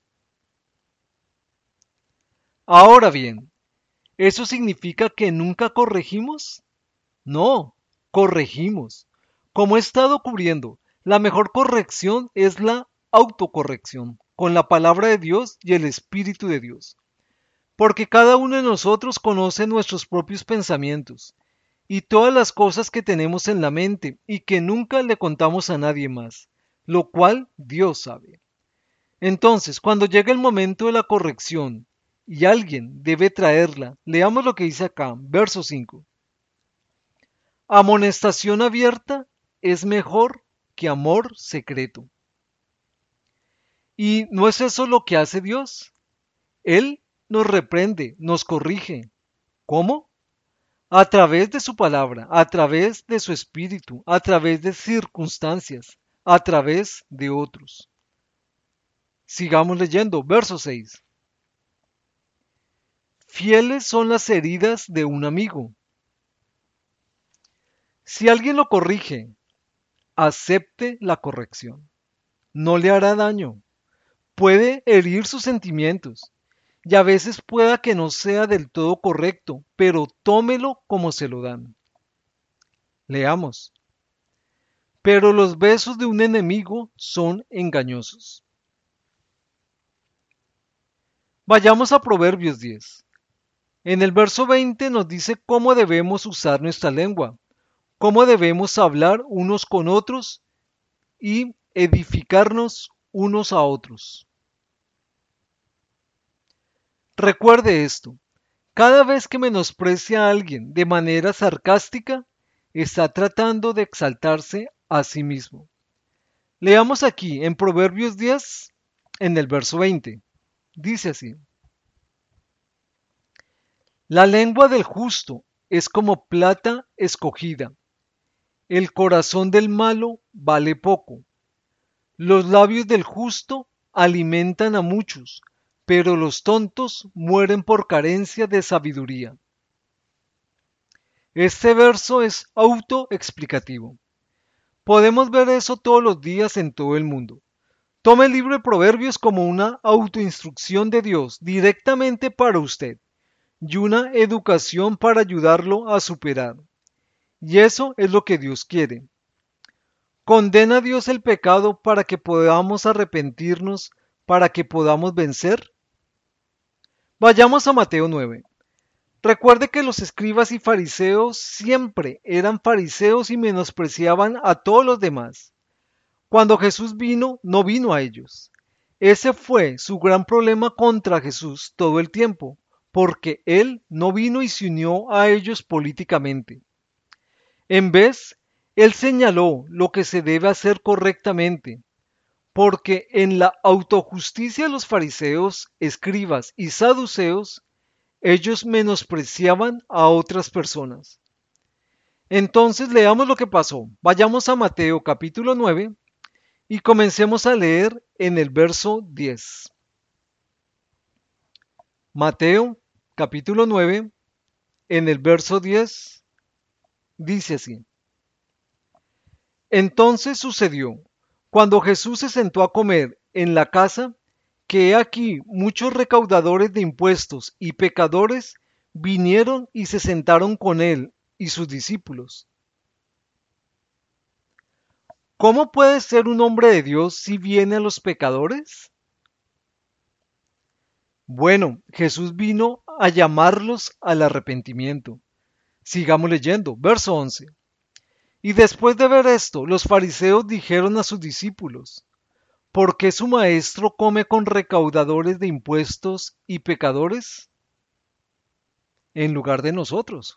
Ahora bien, ¿eso significa que nunca corregimos? No, corregimos. Como he estado cubriendo, la mejor corrección es la autocorrección, con la palabra de Dios y el Espíritu de Dios. Porque cada uno de nosotros conoce nuestros propios pensamientos y todas las cosas que tenemos en la mente y que nunca le contamos a nadie más, lo cual Dios sabe. Entonces, cuando llega el momento de la corrección y alguien debe traerla, leamos lo que dice acá, verso cinco. Amonestación abierta es mejor que amor secreto. ¿Y no es eso lo que hace Dios? Él nos reprende, nos corrige. ¿Cómo? A través de su palabra, a través de su espíritu, a través de circunstancias, a través de otros. Sigamos leyendo, verso seis. Fieles son las heridas de un amigo. Si alguien lo corrige, acepte la corrección. No le hará daño. Puede herir sus sentimientos y a veces pueda que no sea del todo correcto, pero tómelo como se lo dan. Leamos. Pero los besos de un enemigo son engañosos. Vayamos a Proverbios diez. En el verso veinte nos dice cómo debemos usar nuestra lengua, cómo debemos hablar unos con otros y edificarnos unos a otros. Recuerde esto, cada vez que menosprecia a alguien de manera sarcástica, está tratando de exaltarse a sí mismo. Leamos aquí en Proverbios diez, en el verso veinte. Dice así. La lengua del justo es como plata escogida. El corazón del malo vale poco. Los labios del justo alimentan a muchos, pero los tontos mueren por carencia de sabiduría. Este verso es autoexplicativo. Podemos ver eso todos los días en todo el mundo. Tome el libro de Proverbios como una autoinstrucción de Dios directamente para usted y una educación para ayudarlo a superar. Y eso es lo que Dios quiere. ¿Condena Dios el pecado para que podamos arrepentirnos, para que podamos vencer? Vayamos a Mateo nueve. Recuerde que los escribas y fariseos siempre eran fariseos y menospreciaban a todos los demás. Cuando Jesús vino, no vino a ellos. Ese fue su gran problema contra Jesús todo el tiempo, porque Él no vino y se unió a ellos políticamente. En vez, Él señaló lo que se debe hacer correctamente, porque en la autojusticia de los fariseos, escribas y saduceos, ellos menospreciaban a otras personas. Entonces leamos lo que pasó. Vayamos a Mateo capítulo nueve y comencemos a leer en el verso diez. Mateo capítulo nueve, en el verso diez, dice así. Entonces sucedió, cuando Jesús se sentó a comer en la casa, que he aquí muchos recaudadores de impuestos y pecadores vinieron y se sentaron con él y sus discípulos. ¿Cómo puede ser un hombre de Dios si viene a los pecadores? Bueno, Jesús vino a llamarlos al arrepentimiento. Sigamos leyendo, verso once. Y después de ver esto, los fariseos dijeron a sus discípulos: ¿por qué su maestro come con recaudadores de impuestos y pecadores en lugar de nosotros?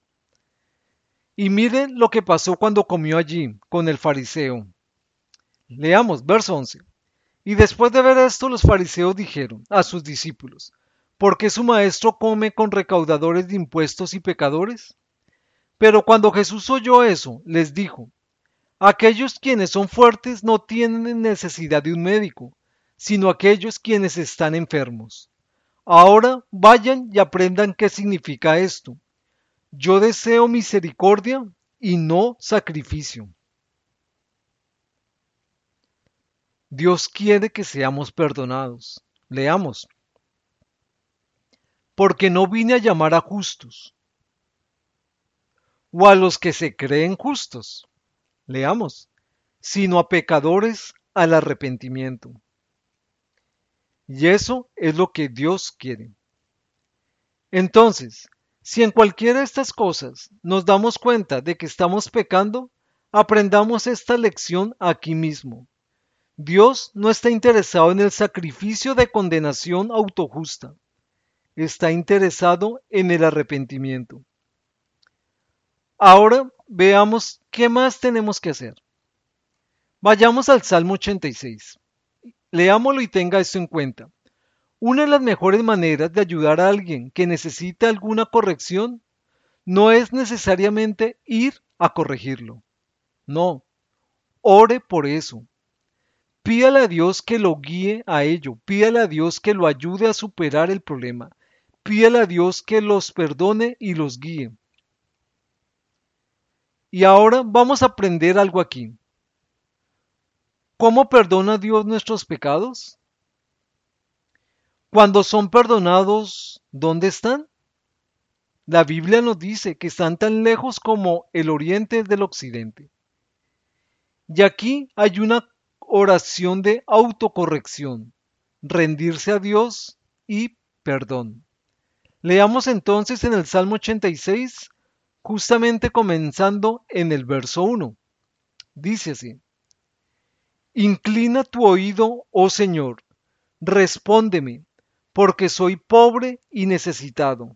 Y miren lo que pasó cuando comió allí con el fariseo. Leamos, verso once. Y después de ver esto, los fariseos dijeron a sus discípulos: ¿por qué su maestro come con recaudadores de impuestos y pecadores? Pero cuando Jesús oyó eso, les dijo: aquellos quienes son fuertes no tienen necesidad de un médico, sino aquellos quienes están enfermos. Ahora vayan y aprendan qué significa esto. Yo deseo misericordia y no sacrificio. Dios quiere que seamos perdonados. Leamos. Porque no vine a llamar a justos, o a los que se creen justos. Leamos. Sino a pecadores al arrepentimiento. Y eso es lo que Dios quiere. Entonces, si en cualquiera de estas cosas nos damos cuenta de que estamos pecando, aprendamos esta lección aquí mismo. Dios no está interesado en el sacrificio de condenación autojusta. Está interesado en el arrepentimiento. Ahora veamos qué más tenemos que hacer. Vayamos al Salmo ochenta y seis. Leámoslo y tenga esto en cuenta. Una de las mejores maneras de ayudar a alguien que necesita alguna corrección no es necesariamente ir a corregirlo. No, ore por eso. Pídale a Dios que lo guíe a ello. Pídale a Dios que lo ayude a superar el problema. Pídale a Dios que los perdone y los guíe. Y ahora vamos a aprender algo aquí. ¿Cómo perdona Dios nuestros pecados? Cuando son perdonados, ¿dónde están? La Biblia nos dice que están tan lejos como el oriente del occidente. Y aquí hay una oración de autocorrección, rendirse a Dios y perdón. Leamos entonces en el Salmo ochenta y seis, justamente comenzando en el verso uno. Dice así: inclina tu oído, oh Señor, respóndeme, porque soy pobre y necesitado.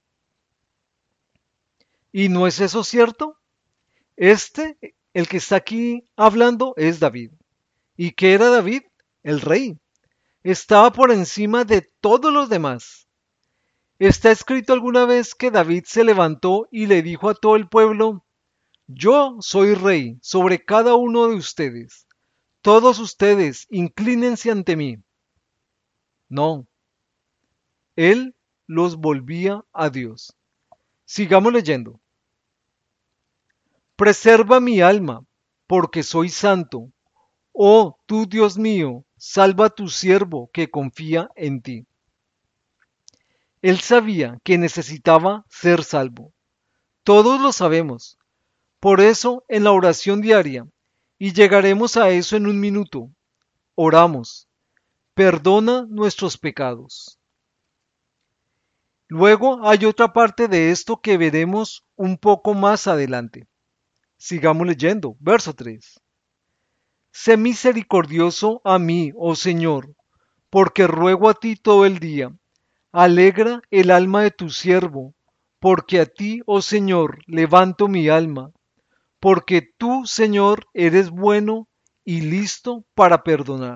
¿Y no es eso cierto? Este, el que está aquí hablando, es David. ¿Y qué era David? El rey. Estaba por encima de todos los demás. ¿Está escrito alguna vez que David se levantó y le dijo a todo el pueblo: yo soy rey sobre cada uno de ustedes? Todos ustedes inclínense ante mí. No. Él los volvía a Dios. Sigamos leyendo. Preserva mi alma, porque soy santo. Oh, tú Dios mío, salva a tu siervo que confía en ti. Él sabía que necesitaba ser salvo. Todos lo sabemos. Por eso, en la oración diaria, Y llegaremos a eso en un minuto. Oramos. Perdona nuestros pecados. Luego hay otra parte de esto que veremos un poco más adelante. Sigamos leyendo. Verso tres. Sé misericordioso a mí, oh Señor, porque ruego a ti todo el día. Alegra el alma de tu siervo, porque a ti, oh Señor, levanto mi alma, porque tú, Señor, eres bueno y listo para perdonar.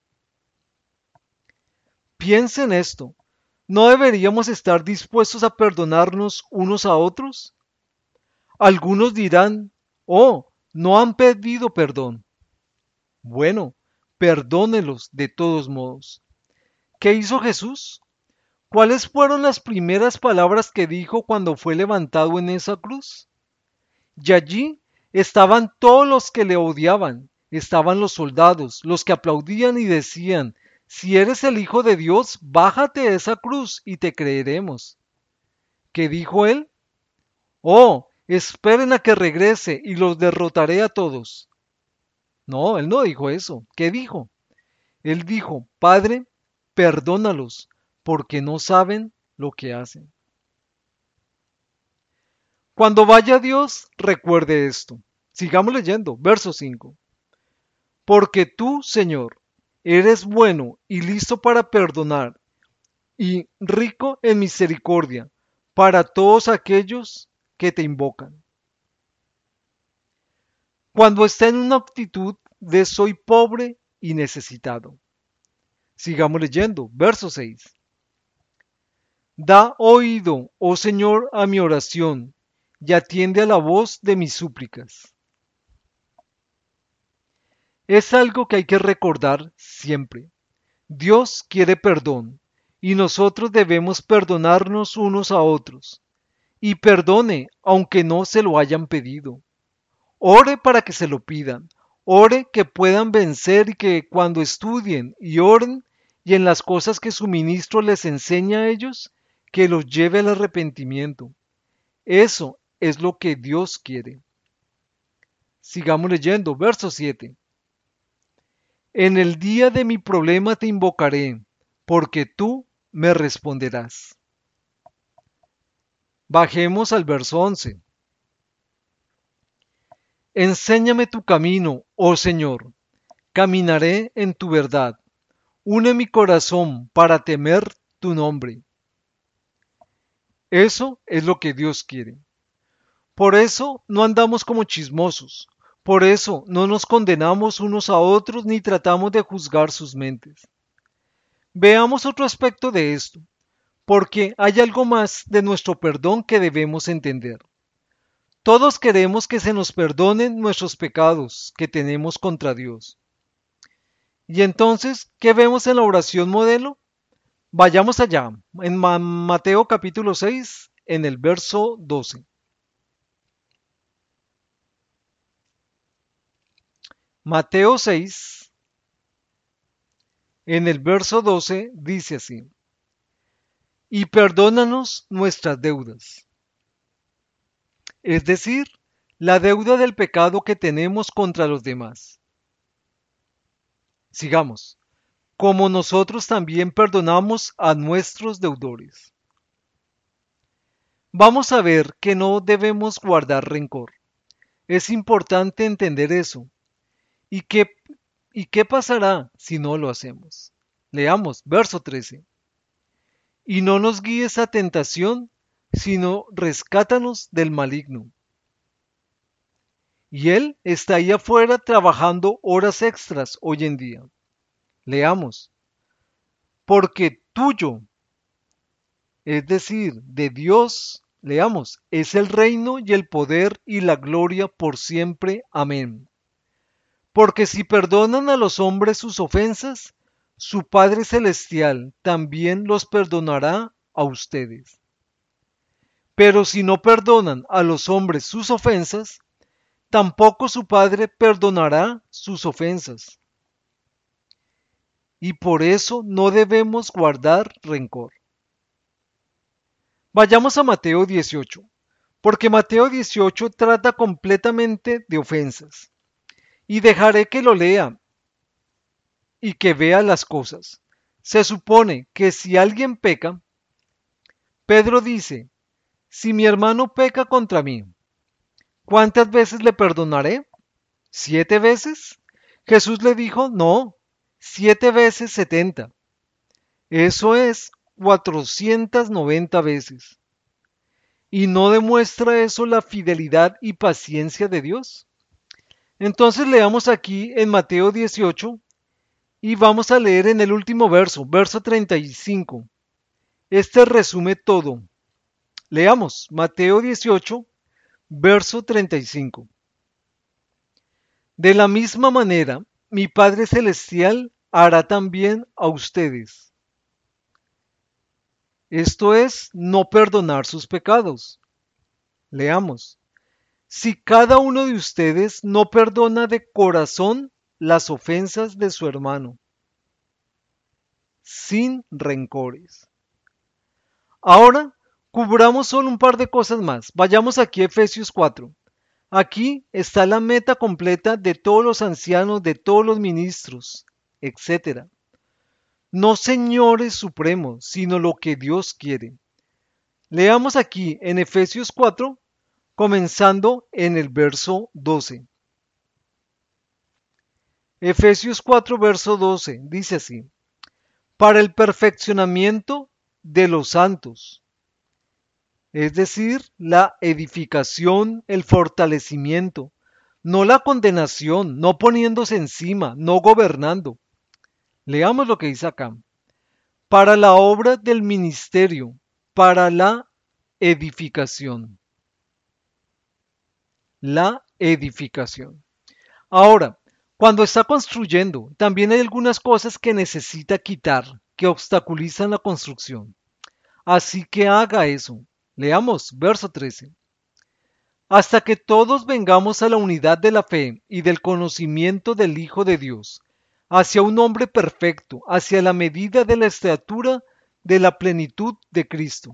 Piensa en esto. ¿No deberíamos estar dispuestos a perdonarnos unos a otros? Algunos dirán, oh, no han pedido perdón. Bueno, perdónelos de todos modos. ¿Qué hizo Jesús? ¿Cuáles fueron las primeras palabras que dijo cuando fue levantado en esa cruz? Y allí estaban todos los que le odiaban, estaban los soldados, los que aplaudían y decían, si eres el Hijo de Dios, bájate de esa cruz y te creeremos. ¿Qué dijo él? Oh, esperen a que regrese y los derrotaré a todos. No, él no dijo eso. ¿Qué dijo? Él dijo, Padre, perdónalos, porque no saben lo que hacen. Cuando vaya Dios, recuerde esto. Sigamos leyendo, verso cinco. Porque tú, Señor, eres bueno y listo para perdonar, y rico en misericordia para todos aquellos que te invocan. Cuando está en una actitud de soy pobre y necesitado. Sigamos leyendo, verso seis. Da oído, oh Señor, a mi oración, y atiende a la voz de mis súplicas. Es algo que hay que recordar siempre. Dios quiere perdón, y nosotros debemos perdonarnos unos a otros. Y perdone, aunque no se lo hayan pedido. Ore para que se lo pidan. Ore que puedan vencer y que cuando estudien y oren y en las cosas que su ministro les enseña a ellos, que los lleve al arrepentimiento. Eso es lo que Dios quiere. Sigamos leyendo, verso siete. En el día de mi problema te invocaré, porque tú me responderás. Bajemos al verso once. Enséñame tu camino, oh Señor, caminaré en tu verdad. Une mi corazón para temer tu nombre. Eso es lo que Dios quiere. Por eso no andamos como chismosos. Por eso no nos condenamos unos a otros ni tratamos de juzgar sus mentes. Veamos otro aspecto de esto, porque hay algo más de nuestro perdón que debemos entender. Todos queremos que se nos perdonen nuestros pecados que tenemos contra Dios. Y entonces, ¿qué vemos en la oración modelo? Vayamos allá, en Mateo capítulo seis, en el verso doce. Mateo seis, en el verso doce, dice así, y perdónanos nuestras deudas. Es decir, la deuda del pecado que tenemos contra los demás. Sigamos, como nosotros también perdonamos a nuestros deudores. Vamos a ver que no debemos guardar rencor. Es importante entender eso. ¿Y qué, y qué pasará si no lo hacemos? Leamos, verso trece. Y no nos guíes a tentación, sino rescátanos del maligno. Y él está ahí afuera trabajando horas extras hoy en día. Leamos. Porque tuyo, es decir, de Dios, leamos, es el reino y el poder y la gloria por siempre. Amén. Porque si perdonan a los hombres sus ofensas, su Padre Celestial también los perdonará a ustedes. Pero si no perdonan a los hombres sus ofensas, tampoco su Padre perdonará sus ofensas. Y por eso no debemos guardar rencor. Vayamos a Mateo dieciocho, porque Mateo dieciocho trata completamente de ofensas. y dejaré que lo lea y que vea las cosas. Se supone que si alguien peca, Pedro dice, si mi hermano peca contra mí, ¿cuántas veces le perdonaré? ¿Siete veces? Jesús le dijo, no, siete veces setenta. Eso es cuatrocientas noventa veces. ¿Y no demuestra eso la fidelidad y paciencia de Dios? Entonces leamos aquí en Mateo dieciocho y vamos a leer en el último verso, verso treinta y cinco. Este resume todo. Leamos Mateo dieciocho, verso treinta y cinco. De la misma manera, mi Padre Celestial hará también a ustedes. Esto es no perdonar sus pecados. Leamos. Si cada uno de ustedes no perdona de corazón las ofensas de su hermano, sin rencores. Ahora, cubramos solo un par de cosas más. Vayamos aquí a Efesios cuatro. Aquí está la meta completa de todos los ancianos, de todos los ministros, etcétera. No señores supremos, sino lo que Dios quiere. Leamos aquí en Efesios cuatro, comenzando en el verso doce. Efesios cuatro, verso doce, dice así: para el perfeccionamiento de los santos, es decir, la edificación, el fortalecimiento, no la condenación, no poniéndose encima, no gobernando. Leamos lo que dice acá. Para la obra del ministerio, para la edificación. La edificación. Ahora, cuando está construyendo, también hay algunas cosas que necesita quitar, que obstaculizan la construcción. Así que haga eso. Leamos, verso trece. Hasta que todos vengamos a la unidad de la fe y del conocimiento del Hijo de Dios, hacia un hombre perfecto, hacia la medida de la estatura de la plenitud de Cristo.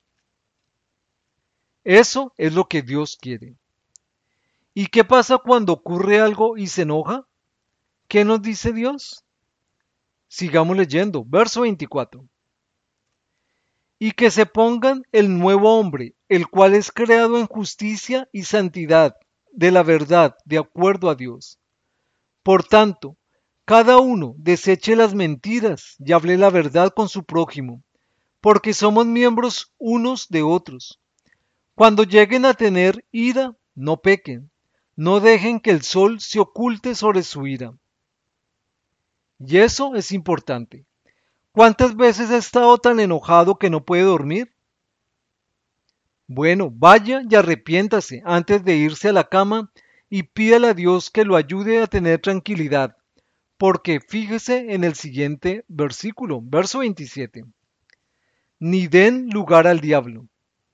Eso es lo que Dios quiere. ¿Y qué pasa cuando ocurre algo y se enoja? ¿Qué nos dice Dios? Sigamos leyendo, verso veinticuatro. Y que se pongan el nuevo hombre, el cual es creado en justicia y santidad de la verdad, de acuerdo a Dios. Por tanto, cada uno deseche las mentiras y hable la verdad con su prójimo, porque somos miembros unos de otros. Cuando lleguen a tener ira, no pequen, no dejen que el sol se oculte sobre su ira. Y eso es importante. ¿Cuántas veces ha estado tan enojado que no puede dormir? Bueno, vaya y arrepiéntase antes de irse a la cama y pídale a Dios que lo ayude a tener tranquilidad, porque fíjese en el siguiente versículo, verso veintisiete. Ni den lugar al diablo.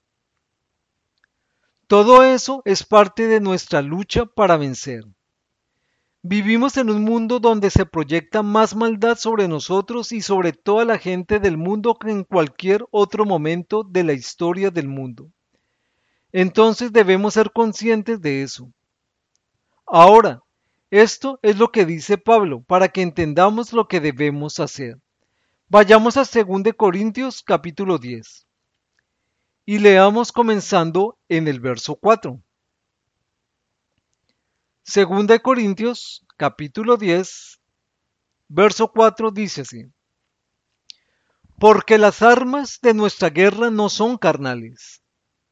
Todo eso es parte de nuestra lucha para vencer. Vivimos en un mundo donde se proyecta más maldad sobre nosotros y sobre toda la gente del mundo que en cualquier otro momento de la historia del mundo. Entonces debemos ser conscientes de eso. Ahora, esto es lo que dice Pablo para que entendamos lo que debemos hacer. Vayamos a segunda de Corintios capítulo diez y leamos comenzando en el verso cuatro. Segunda de Corintios, capítulo diez, verso cuatro dice así: porque las armas de nuestra guerra no son carnales.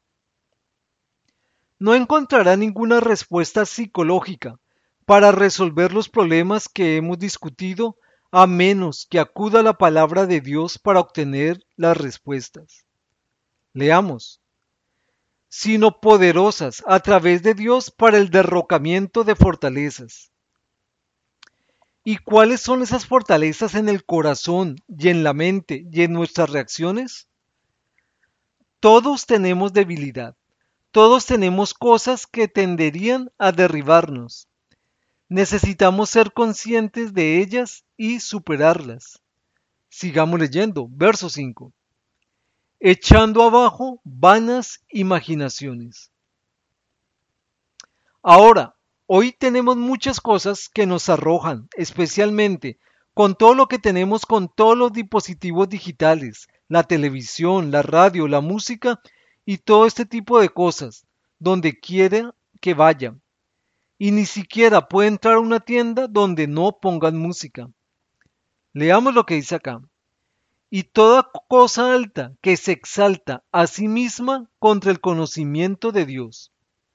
No encontrará ninguna respuesta psicológica para resolver los problemas que hemos discutido a menos que acuda a la palabra de Dios para obtener las respuestas. Leamos. Sino poderosas a través de Dios para el derrocamiento de fortalezas. ¿Y cuáles son esas fortalezas en el corazón y en la mente y en nuestras reacciones? Todos tenemos debilidad, todos tenemos cosas que tenderían a derribarnos. Necesitamos ser conscientes de ellas y superarlas. Sigamos leyendo, verso cinco. Echando abajo vanas imaginaciones. Ahora, Hoy tenemos muchas cosas que nos arrojan, especialmente con todo lo que tenemos con todos los dispositivos digitales, la televisión, la radio, la música y todo este tipo de cosas, donde quiera que vaya. Y ni siquiera puede entrar a una tienda donde no pongan música. Leamos lo que dice acá. Y toda cosa alta que se exalta a sí misma contra el conocimiento de Dios.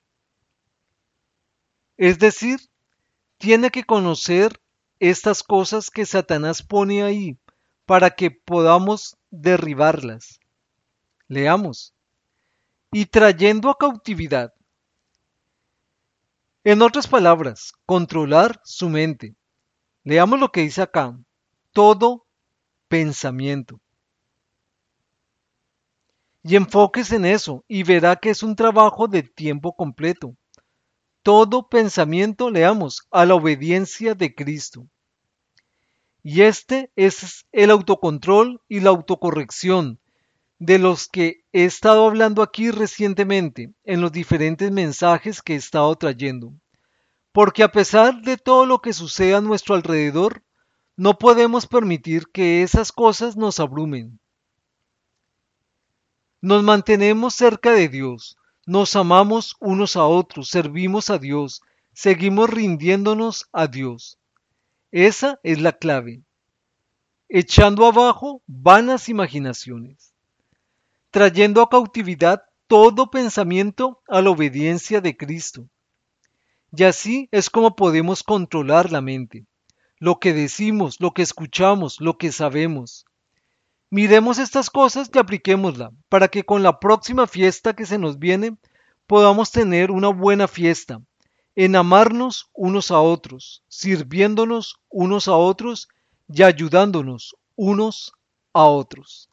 Es decir, tiene que conocer estas cosas que Satanás pone ahí para que podamos derribarlas. Leamos. Y trayendo a cautividad. En otras palabras, controlar su mente. Leamos lo que dice acá. Todo pensamiento. Y enfóquese en eso y verá que es un trabajo de tiempo completo. Todo pensamiento, leamos, a la obediencia de Cristo. Y este es el autocontrol y la autocorrección de los que he estado hablando aquí recientemente en los diferentes mensajes que he estado trayendo. Porque a pesar de todo lo que sucede a nuestro alrededor, no podemos permitir que esas cosas nos abrumen. Nos mantenemos cerca de Dios, nos amamos unos a otros, servimos a Dios, seguimos rindiéndonos a Dios. Esa es la clave. Echando abajo vanas imaginaciones, trayendo a cautividad todo pensamiento a la obediencia de Cristo. Y así es como podemos controlar la mente, lo que decimos, lo que escuchamos, lo que sabemos. Miremos estas cosas y apliquémosla para que con la próxima fiesta que se nos viene podamos tener una buena fiesta, en amarnos unos a otros, sirviéndonos unos a otros y ayudándonos unos a otros.